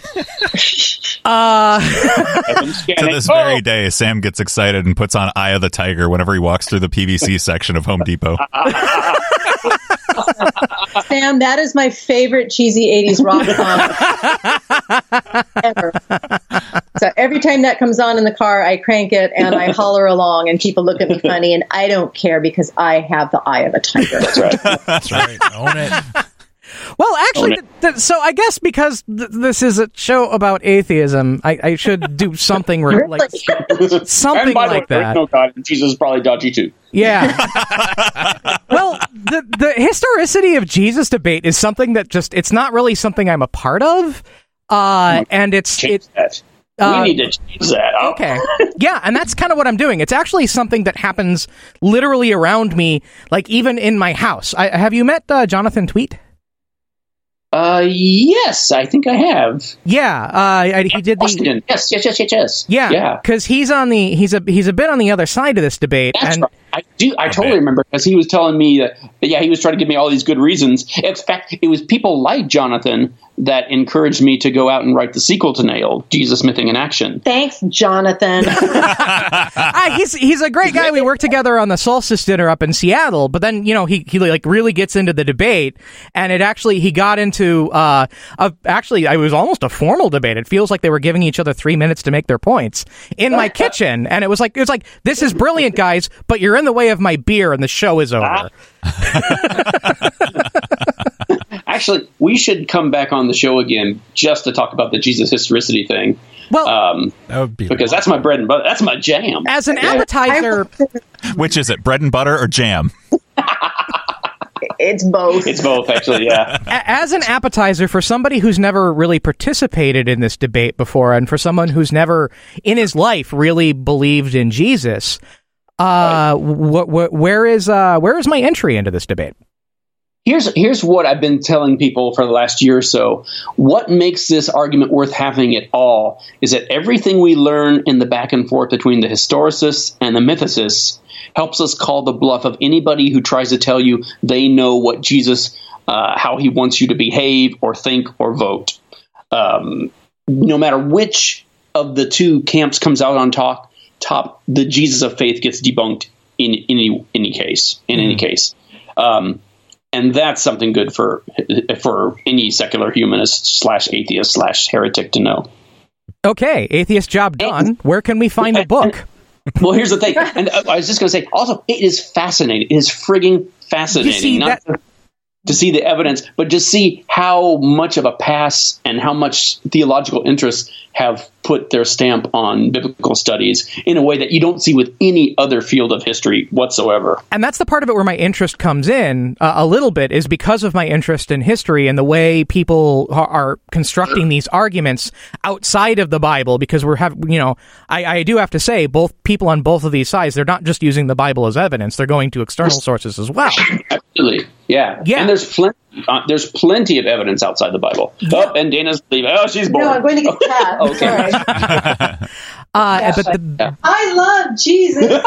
To this very day, Sam gets excited and puts on Eye of the Tiger whenever he walks through the PVC section of Home Depot. Sam, that is my favorite cheesy 80s rock song ever. So every time that comes on in the car, I crank it and I holler along, and people look at me funny, and I don't care because I have the eye of a tiger. That's right. That's right. Own it. Well, actually, so I guess because this is a show about atheism, I should do something like something like that. No God, Jesus is probably dodgy too. Yeah. Well, the historicity of Jesus debate is something that it's not really something I'm a part of, and it's we need to change that. Oh. Okay. Yeah, and that's kind of what I'm doing. It's actually something that happens literally around me, like even in my house. Have you met Jonathan Tweet? Yes, I think I have. Yeah, he did Yes. Yeah, because he's a bit on the other side of this debate. That's and right. I do. I totally remember, because he was telling me that, he was trying to give me all these good reasons. In fact, it was people like Jonathan that encouraged me to go out and write the sequel to Nailed, Jesus Mything in Action. Thanks, Jonathan. He's a great guy. We worked together on the Solstice Dinner up in Seattle, but then, he like really gets into the debate, and he got into, it was almost a formal debate. It feels like they were giving each other 3 minutes to make their points in my kitchen, and it was like, this is brilliant, guys, but you're in the way of my beer and the show is over. Actually, we should come back on the show again just to talk about the Jesus historicity thing. Well, that would be because that's my bread and butter. That's my jam. As an appetizer, which is it, bread and butter or jam? It's both. It's both, actually, yeah. As an appetizer, for somebody who's never really participated in this debate before, and for someone who's never in his life really believed in Jesus, where is my entry into this debate? Here's what I've been telling people for the last year or so. What makes this argument worth having at all is that everything we learn in the back and forth between the historicists and the mythicists helps us call the bluff of anybody who tries to tell you they know what Jesus, how he wants you to behave or think or vote. No matter which of the two camps comes out on top, the Jesus of faith gets debunked in any case. And that's something good for any secular humanist / atheist / heretic to know. Okay, atheist job done. Where can we find the book? Well, here's the thing. And I was just going to say, also, it is fascinating. It is frigging fascinating. Not to see the evidence, but just see how much of a pass and how much theological interests have put their stamp on biblical studies in a way that you don't see with any other field of history whatsoever. And that's the part of it where my interest comes in a little bit, is because of my interest in history and the way people are constructing these arguments outside of the Bible, because I do have to say, both people on both of these sides, they're not just using the Bible as evidence, they're going to external sources as well. Absolutely. Yeah. And there's plenty of evidence outside the Bible. Yeah. Oh, and Dana's leaving. Oh, she's bored. No, I'm going to get cat. Okay. I love Jesus.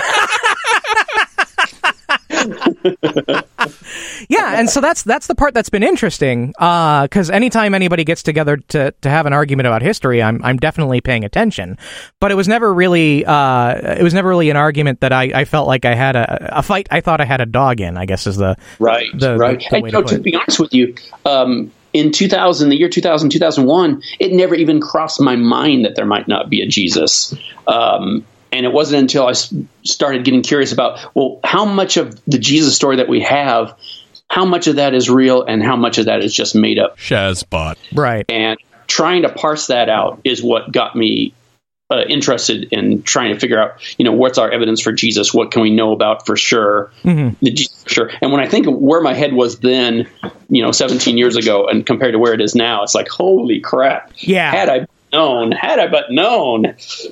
Yeah, and so that's the part that's been interesting, because anytime anybody gets together to have an argument about history, I'm definitely paying attention. But it was never really an argument that I felt like I had a fight I thought I had a dog in, I guess is the right. The way to be honest with you, in the year 2000, 2001, it never even crossed my mind that there might not be a Jesus. And it wasn't until I started getting curious about, well, how much of the Jesus story that we have, how much of that is real and how much of that is just made up. Shazbot. Right. And trying to parse that out is what got me interested in trying to figure out, what's our evidence for Jesus? What can we know about for sure? The Jesus for sure. And when I think of where my head was then, 17 years ago, and compared to where it is now, it's like, holy crap. Yeah. Had I but known.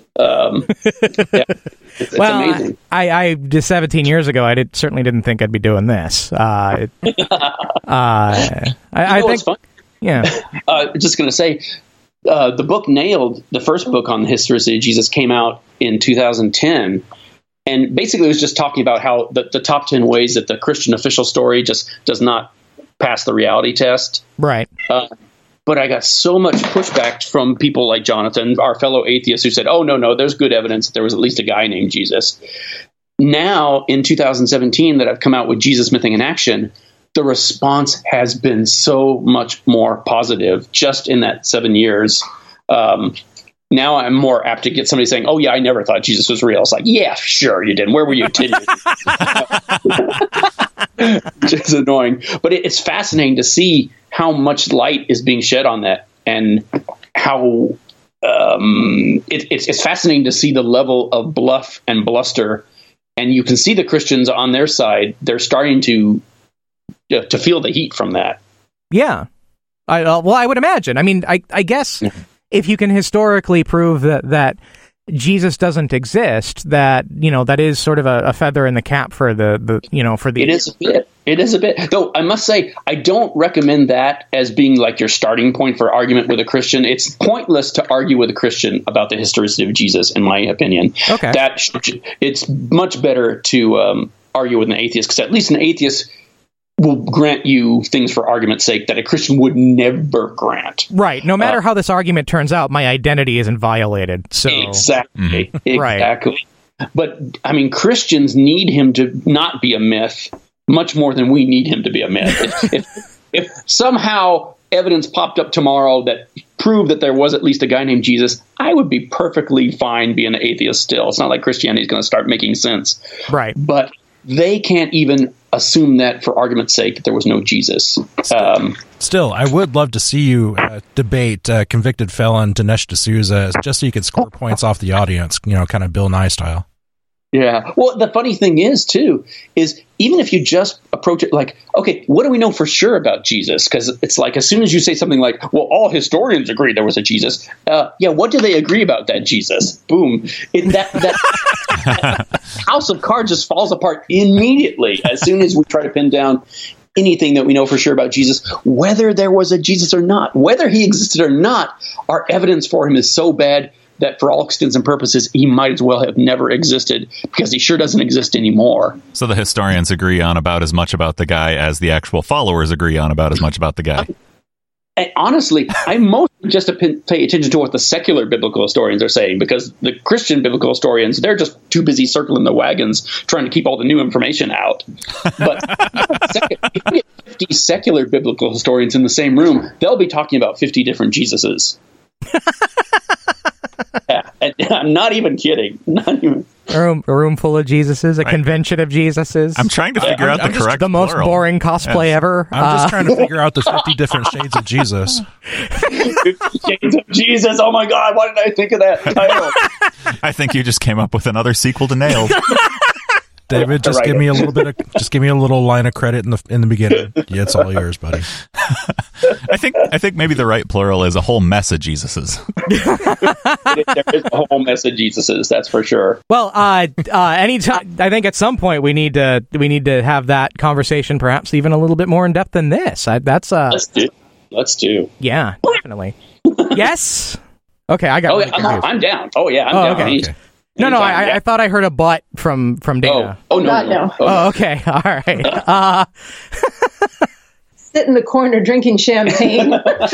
It's amazing. I just 17 years ago, I certainly didn't think I'd be doing this. I think, what's fun? Yeah. Just going to say, the book Nailed, the first book on the historicity of Jesus, came out in 2010. And basically it was just talking about how the top 10 ways that the Christian official story just does not pass the reality test. Right. But I got so much pushback from people like Jonathan, our fellow atheists, who said, oh, no, there's good evidence that there was at least a guy named Jesus. Now, in 2017, that I've come out with Jesus Mything in Action, the response has been so much more positive just in that 7 years. Now I'm more apt to get somebody saying, oh, yeah, I never thought Jesus was real. It's like, yeah, sure you didn't. Where were you 10 years ago? Which is annoying. But it's fascinating to see how much light is being shed on that, and how it's fascinating to see the level of bluff and bluster. And you can see the Christians on their side, they're starting to feel the heat from that. Yeah. I would imagine. I mean, I guess if you can historically prove that Jesus doesn't exist, that, you know, that is sort of a feather in the cap for the you know, for the... It is a bit. It is a bit. Though I must say, I don't recommend that as being like your starting point for argument with a Christian. It's pointless to argue with a Christian about the historicity of Jesus, in my opinion. Okay. It's much better to argue with an atheist, because at least an atheist will grant you things for argument's sake that a Christian would never grant. Right. No matter how this argument turns out, my identity isn't violated. So Exactly. Right. Exactly. But, I mean, Christians need him to not be a myth much more than we need him to be a myth. If somehow evidence popped up tomorrow that proved that there was at least a guy named Jesus, I would be perfectly fine being an atheist still. It's not like Christianity is going to start making sense. Right. But they can't even assume that, for argument's sake, that there was no Jesus. Still, I would love to see you debate convicted felon Dinesh D'Souza, just so you could score points off the audience, you know, kind of Bill Nye style. Yeah. Well, the funny thing is, too, is even if you just approach it like, okay, what do we know for sure about Jesus? Because it's like, as soon as you say something like, well, all historians agree there was a Jesus. Yeah, what do they agree about that Jesus? Boom. That house of cards just falls apart immediately as soon as we try to pin down anything that we know for sure about Jesus, whether there was a Jesus or not. Whether he existed or not, our evidence for him is so bad that for all extents and purposes, he might as well have never existed, because he sure doesn't exist anymore. So the historians agree on about as much about the guy as the actual followers agree on about as much about the guy. And honestly, I mostly just pay attention to what the secular biblical historians are saying, because the Christian biblical historians, they're just too busy circling the wagons trying to keep all the new information out. But if you get 50 secular biblical historians in the same room, they'll be talking about 50 different Jesuses. Yeah, and I'm not even kidding. Not even. A room full of Jesuses, a convention of Jesuses. I'm trying to figure out the most plural. Boring cosplay ever. I'm just trying to figure out the 50 different shades of Jesus. 50 Shades of Jesus. Oh my God! Why did I think of that title? I think you just came up with another sequel to Nailed. David, just give me a little line of credit in the beginning. Yeah, it's all yours, buddy. I think maybe the right plural is a whole mess of Jesuses. There is a whole mess of Jesuses, that's for sure. Well, anytime, I think at some point we need to have that conversation, perhaps even a little bit more in depth than this. Let's do. Yeah, definitely. Yes. Okay, I got. Oh, yeah, I'm down. Oh yeah, I'm down. Okay. No, I thought I heard a butt from Dana. Oh no. Oh, okay. All right. Sit in the corner drinking champagne. Dance,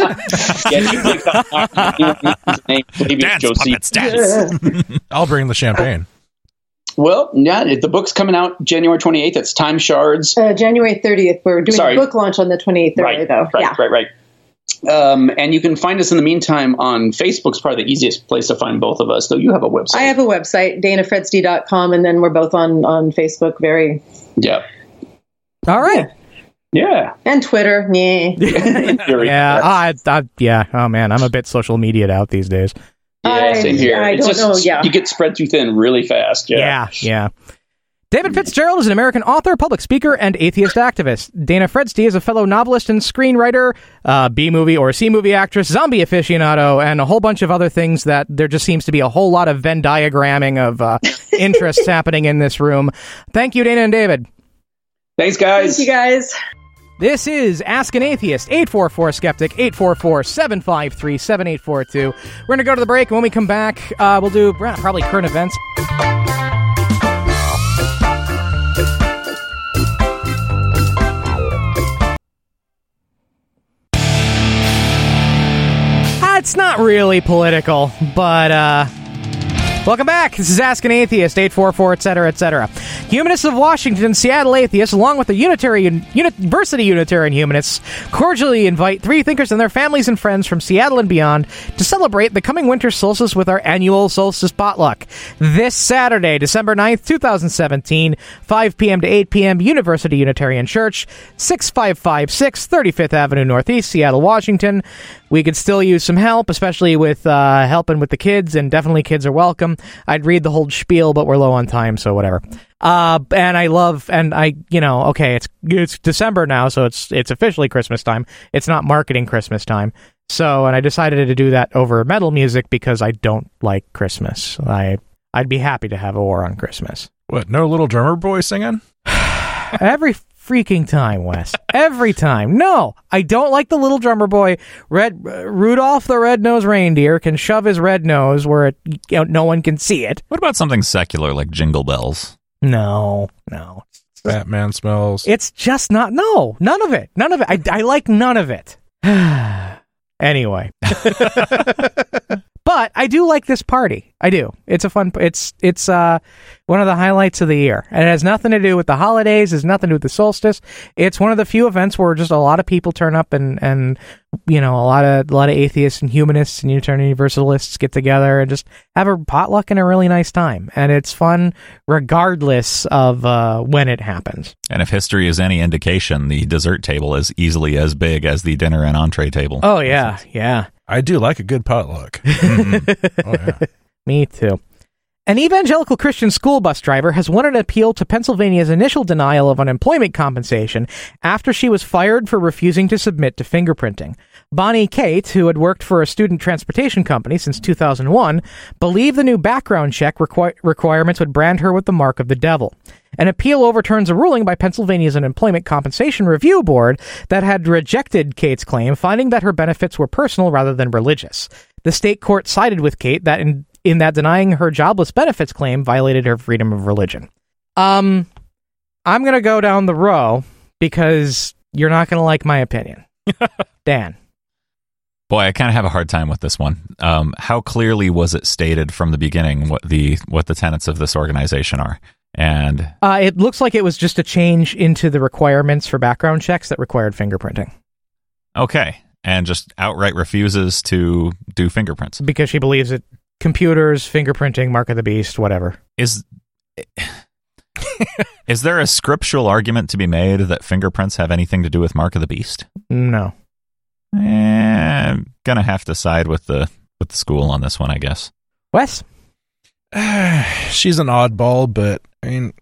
puppets, dance. I'll bring the champagne. Well, yeah, the book's coming out January 28th. It's Time Shards. January 30th. We're doing the book launch on the 28th. Right. And you can find us in the meantime on Facebook's probably the easiest place to find both of us, though you have a website. I have a website, danafredsty.com, and then we're both on Facebook. Yeah. All right. Yeah. And Twitter. Yeah. Oh, man. I'm a bit social media'd out these days. Yeah, same here. I don't know. Yeah. You get spread too thin really fast. Yeah. David Fitzgerald is an American author, public speaker, and atheist activist. Dana Fredsty is a fellow novelist and screenwriter, B-movie or C-movie actress, zombie aficionado, and a whole bunch of other things that there just seems to be a whole lot of Venn diagramming of interests happening in this room. Thank you, Dana and David. Thanks, guys. Thank you, guys. This is Ask an Atheist, 844-SKEPTIC, 844-753-7842. We're going to go to the break, and when we come back, we'll do probably current events. It's not really political, but welcome back. This is Ask an Atheist, 844, etc., etc. Humanists of Washington, Seattle atheists, along with the University Unitarian Humanists, cordially invite three thinkers and their families and friends from Seattle and beyond to celebrate the coming winter solstice with our annual solstice potluck. This Saturday, December 9th, 2017, 5 p.m. to 8 p.m., University Unitarian Church, 6556 35th Avenue Northeast, Seattle, Washington. We could still use some help, especially with helping with the kids, and definitely kids are welcome. I'd read the whole spiel, but we're low on time, so whatever. It's December now, so it's officially Christmas time. It's not marketing Christmas time. So, and I decided to do that over metal music because I don't like Christmas. I'd be happy to have a war on Christmas. What, no little drummer boy singing? Every freaking time, Wes. Every time. No, I don't like the little drummer boy. Rudolph the Red-Nosed Reindeer can shove his red nose where no one can see it. What about something secular like Jingle Bells? No. Batman smells. It's just not. No, none of it. None of it. I like none of it. Anyway. But I do like this party. I do. It's a fun. It's one of the highlights of the year, and it has nothing to do with the holidays. It has nothing to do with the solstice. It's one of the few events where just a lot of people turn up, and a lot of atheists and humanists and Unitarian Universalists get together and just have a potluck and a really nice time. And it's fun regardless of when it happens. And if history is any indication, the dessert table is easily as big as the dinner and entree table. Oh yeah, yeah. I do like a good potluck. Oh, yeah. Me too. An evangelical Christian school bus driver has won an appeal to Pennsylvania's initial denial of unemployment compensation after she was fired for refusing to submit to fingerprinting. Bonnie Kate, who had worked for a student transportation company since 2001, believed the new background check requirements would brand her with the mark of the devil. An appeal overturns a ruling by Pennsylvania's Unemployment Compensation Review Board that had rejected Kate's claim, finding that her benefits were personal rather than religious. The state court sided with Kate that in that denying her jobless benefits claim violated her freedom of religion. I'm going to go down the row because you're not going to like my opinion. Dan. Boy, I kind of have a hard time with this one. How clearly was it stated from the beginning what the tenets of this organization are? And it looks like it was just a change into the requirements for background checks that required fingerprinting. Okay. And just outright refuses to do fingerprints. Because she believes that computers, fingerprinting, mark of the beast, whatever. Is there a scriptural argument to be made that fingerprints have anything to do with mark of the beast? No. I'm going to have to side with the school on this one, I guess. Wes? She's an oddball, but I mean,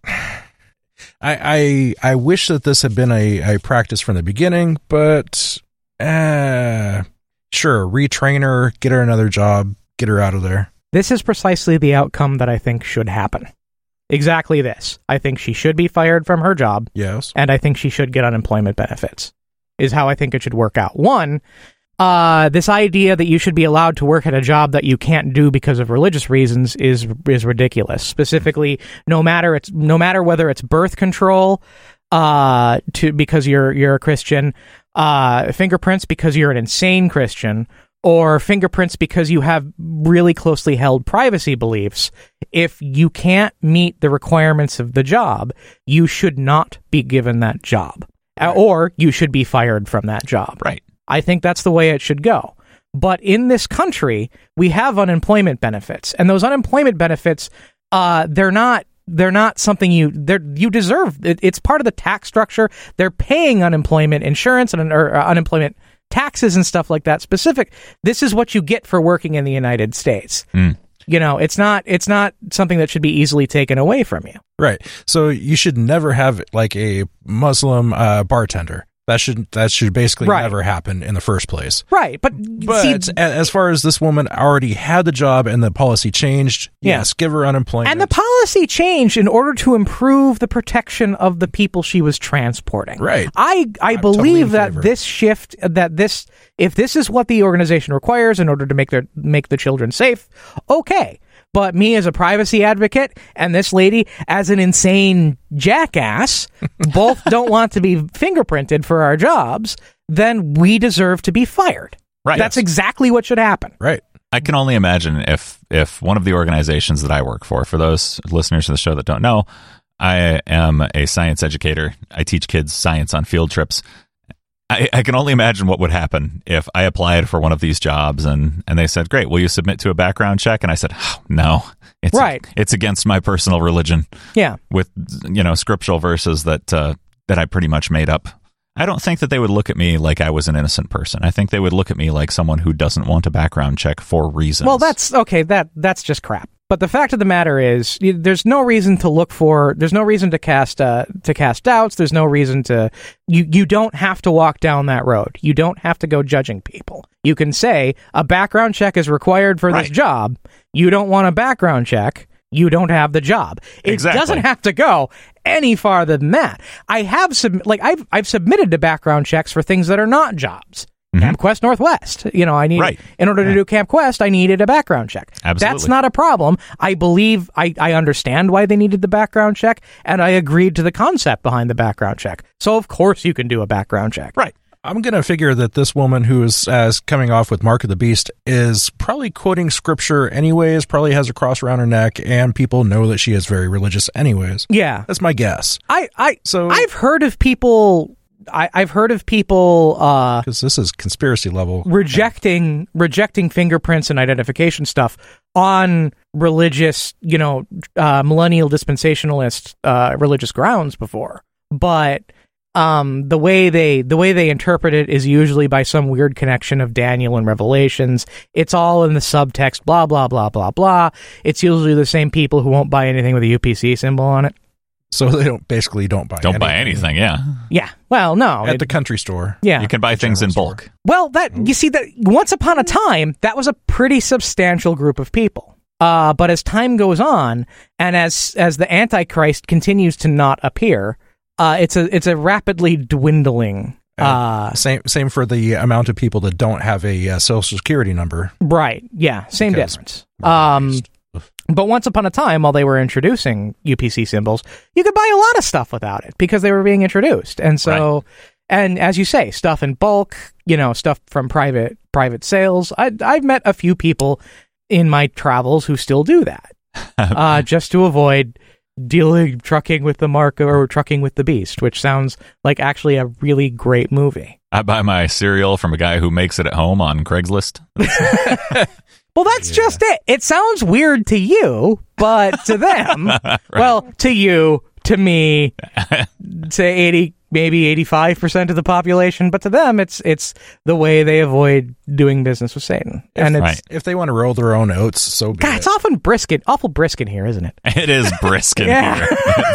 I wish that this had been a practice from the beginning, but sure, retrain her, get her another job, get her out of there. This is precisely the outcome that I think should happen. Exactly this. I think she should be fired from her job. Yes. And I think she should get unemployment benefits, is how I think it should work out. One, this idea that you should be allowed to work at a job that you can't do because of religious reasons is ridiculous. Specifically, no matter whether it's birth control, because you're a Christian, fingerprints because you're an insane Christian, or fingerprints because you have really closely held privacy beliefs. If you can't meet the requirements of the job, you should not be given that job, or you should be fired from that job. Right. I think that's the way it should go. But in this country, we have unemployment benefits, and those unemployment benefits, they're not something you deserve. It's part of the tax structure. They're paying unemployment insurance or unemployment taxes and stuff like that. This is what you get for working in the United States. It's not something that should be easily taken away from you. Right. So you should never have like a Muslim bartender. That should basically never happen in the first place. Right. But as far as this woman already had the job and the policy changed, yes, give her unemployment. And the policy changed in order to improve the protection of the people she was transporting. Right. I believe that this shift, if this is what the organization requires in order to make the children safe, okay. But me as a privacy advocate and this lady as an insane jackass both don't want to be fingerprinted for our jobs, then we deserve to be fired. Right. That's exactly what should happen. Right. I can only imagine if one of the organizations that I work for those listeners to the show that don't know, I am a science educator. I teach kids science on field trips. I can only imagine what would happen if I applied for one of these jobs and they said, great, will you submit to a background check? And I said, oh, no, it's against my personal religion. Yeah. With, scriptural verses that I pretty much made up. I don't think that they would look at me like I was an innocent person. I think they would look at me like someone who doesn't want a background check for reasons. Well, that's okay. That's just crap. But the fact of the matter is, there's no reason to cast doubts. There's no reason to, you don't have to walk down that road. You don't have to go judging people. You can say a background check is required for this job. You don't want a background check. You don't have the job. It doesn't have to go any farther than that. I've submitted to background checks for things that are not jobs. Camp Quest Northwest. In order to do Camp Quest, I needed a background check. Absolutely. That's not a problem. I believe I understand why they needed the background check, and I agreed to the concept behind the background check. So of course you can do a background check. Right. I'm going to figure that this woman who is coming off with Mark of the Beast is probably quoting scripture anyways, probably has a cross around her neck, and people know that she is very religious anyways. Yeah. That's my guess. I've heard of people... I've heard of people because this is conspiracy level rejecting fingerprints and identification stuff on religious, millennial dispensationalist religious grounds before. But the way they interpret it is usually by some weird connection of Daniel and Revelations. It's all in the subtext, blah blah blah blah blah. It's usually the same people who won't buy anything with a UPC symbol on it. So they don't buy anything, yeah. Yeah. Well, no. At the country store. Yeah. You can buy things in bulk. Well, you see, that once upon a time, that was a pretty substantial group of people. But as time goes on, and as the Antichrist continues to not appear, it's a rapidly dwindling. Same for the amount of people that don't have a social security number. Right. Yeah. Same difference. But once upon a time, while they were introducing UPC symbols, you could buy a lot of stuff without it because they were being introduced. And so, and as you say, stuff in bulk, stuff from private sales. I've met a few people in my travels who still do that, just to avoid trucking with the Mark or trucking with the Beast, which sounds like actually a really great movie. I buy my cereal from a guy who makes it at home on Craigslist. Well, that's just it. It sounds weird to you, but to them, well, to you, to me, to 80, maybe 85% of the population, but to them, it's the way they avoid doing business with Satan. And if they want to roll their own oats, so be it. It's often awful brisk in here, isn't it? It is brisk in here.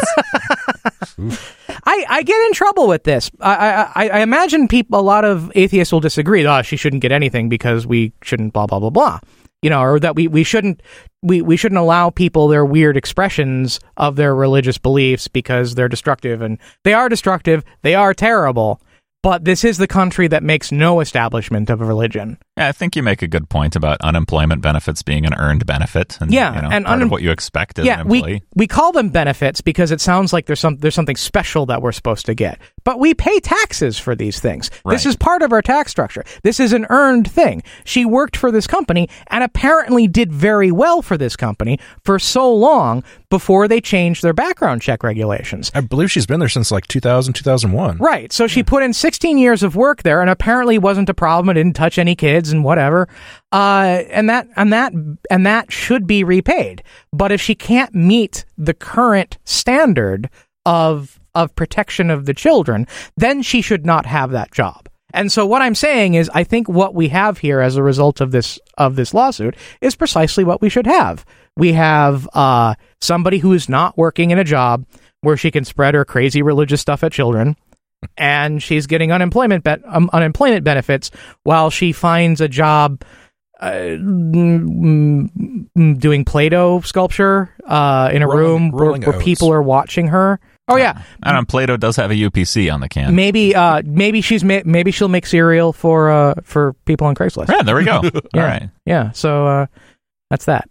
I get in trouble with this. I imagine a lot of atheists will disagree. She shouldn't get anything because we shouldn't blah, blah, blah, blah. Or that we shouldn't allow people their weird expressions of their religious beliefs because they're destructive, and they are destructive. They are terrible. But this is the country that makes no establishment of a religion. Yeah, I think you make a good point about unemployment benefits being an earned benefit. And, and part of what you expect as an employee. We call them benefits because it sounds like there's something special that we're supposed to get. But we pay taxes for these things. Right. This is part of our tax structure. This is an earned thing. She worked for this company and apparently did very well for this company for so long before they changed their background check regulations. I believe she's been there since like 2000, 2001. Right. So she put in 16 years of work there and apparently wasn't a problem and didn't touch any kids and whatever. And that should be repaid. But if she can't meet the current standard of protection of the children, then she should not have that job. And so what I'm saying is, I think what we have here as a result of this lawsuit is precisely what we should have. We have somebody who is not working in a job where she can spread her crazy religious stuff at children, and she's getting unemployment benefits while she finds a job doing Play-Doh sculpture in a room where people are watching her. Oh yeah, I don't know. Play-Doh does have a UPC on the can. Maybe she'll make cereal for people on Craigslist. Yeah, there we go. Yeah. All right. Yeah, so that's that.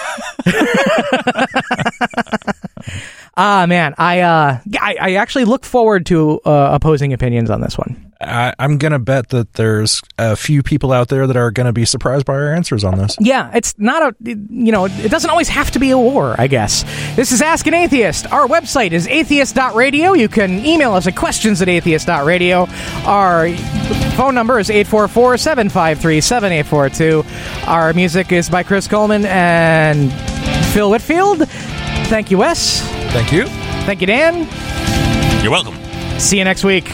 Man, I actually look forward to opposing opinions on this one. I'm going to bet that there's a few people out there that are going to be surprised by our answers on this. Yeah, it's not it doesn't always have to be a war, I guess. This is Ask an Atheist. Our website is atheist.radio. You can email us at questions@atheist.radio. Our phone number is 844-753-7842. Our music is by Chris Coleman and Phil Whitfield. Thank you, Wes. Thank you. Thank you, Dan. You're welcome. See you next week.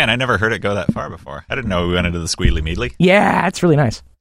Man, I never heard it go that far before. I didn't know we went into the Squealy Meadly. Yeah, it's really nice.